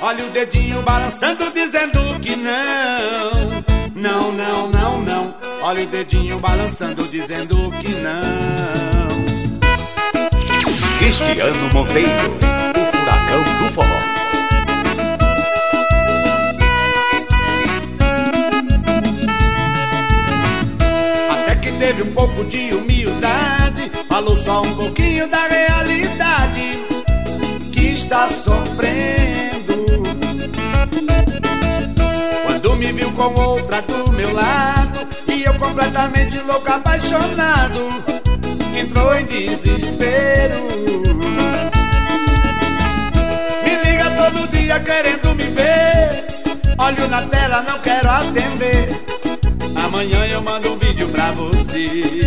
olha o dedinho balançando dizendo que não. Não, não, não, não, olha o dedinho balançando dizendo que não. Cristiano Monteiro, o furacão do forró. Até que teve um pouco de humildade, falou só um pouquinho da realidade que está sofrendo. Quando me viu com outra do meu lado e eu completamente louco, apaixonado, entrou em desespero. Me liga todo dia querendo me ver, olho na tela, não quero atender. Amanhã eu mando um vídeo pra você.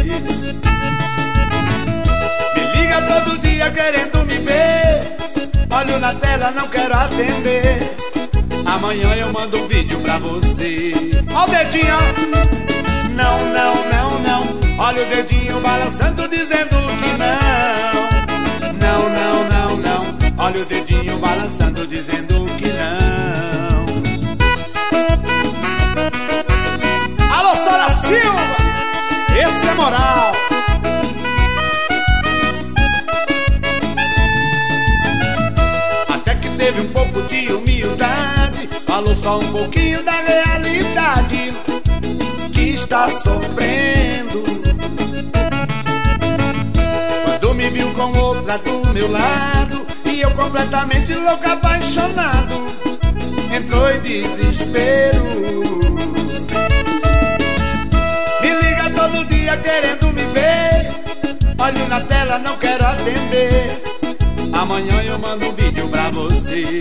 Me liga todo dia querendo me ver, olho na tela, não quero atender. Amanhã eu mando um vídeo pra você. Ó o dedinho, não, não, não, não, olha o dedinho balançando dizendo que não. Não, não, não, não, olha o dedinho balançando dizendo que não. Alô, Sora Silva, esse é moral. Até que teve um pouco de humildade, falou só um pouquinho da realidade que está sofrendo. Quando me viu com outra do meu lado e eu completamente louco, apaixonado, entrou em desespero. Me liga todo dia querendo me ver, olho na tela, não quero atender. Amanhã eu mando um vídeo pra você.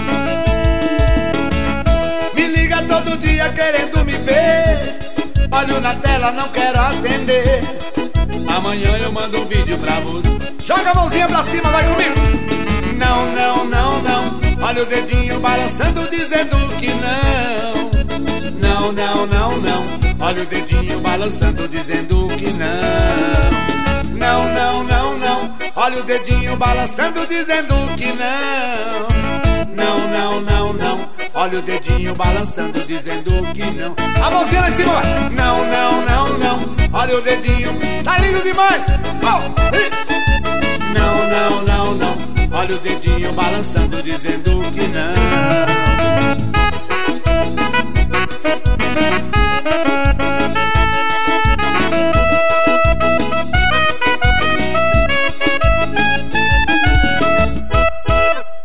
Me liga todo dia querendo me ver, olho na tela, não quero atender. Amanhã eu mando um vídeo pra você. Joga a mãozinha pra cima, vai comigo. Não, não, não, não, olha o dedinho balançando dizendo que não. Não, não, não, não, olha o dedinho balançando dizendo que não. Não, não, não, não, olha o dedinho balançando dizendo que não. Não, não, não, não, olha o dedinho balançando dizendo que não. A mãozinha lá em cima, vai. Não, não, não, não, olha o dedinho, tá lindo demais. Não, não, não, não, olha o dedinho balançando dizendo que não.